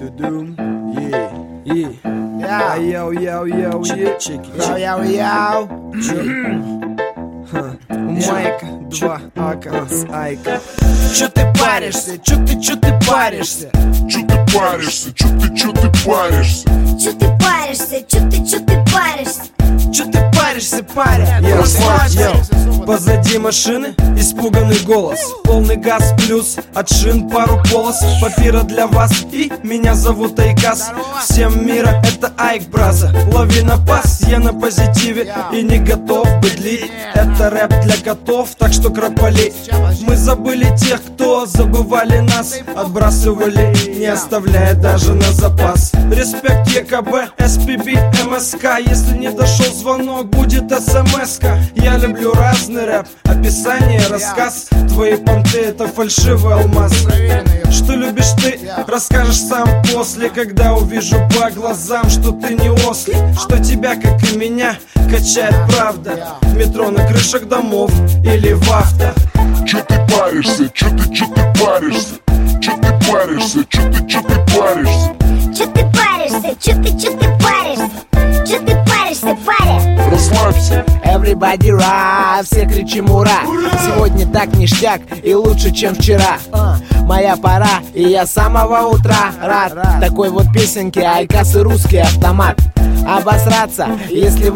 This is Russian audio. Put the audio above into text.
Майка, 2 ака с Айка. Чё ты паришься? Чё ты паришься? Чё ты паришься? Чё ты паришься? Чё ты паришься? Чё ты паришься? Чё ты паришься, паря? Расслабься. Позади машины испуганный голос. Полный газ плюс от шин пару полос. Папира для вас и меня зовут Айкас. Всем мира это Айк, браза. Лови на пас, я на позитиве и не готов быдлить. Это рэп для котов, так что кропали. Мы забыли тех, кто забывали нас. Отбрасывали, не оставляя даже на запас. Респект ЕКБ, СПБ, МСК. Если не дошел звонок, будет СМС-ка. Я люблю разный рэп, описание, рассказ. Твои понты это фальшивый алмаз. Что любишь ты, расскажешь сам после. Когда увижу по глазам, что ты не ослик. Что тебя, как и меня, качает правда. В метро, на крышах домов или в авто. Чё ты паришься? Чё ты паришься? Чё ты паришься? Чё ты паришься? Чё ты паришься? Чё ты паришься? Чё ты паришься, паря? Расслабься. Everybody rap, все кричим ура. Сегодня так ништяк и лучше, чем вчера. Моя пора, и я с самого утра рад такой вот песенке. Айкас и русский автомат. Обосраться, если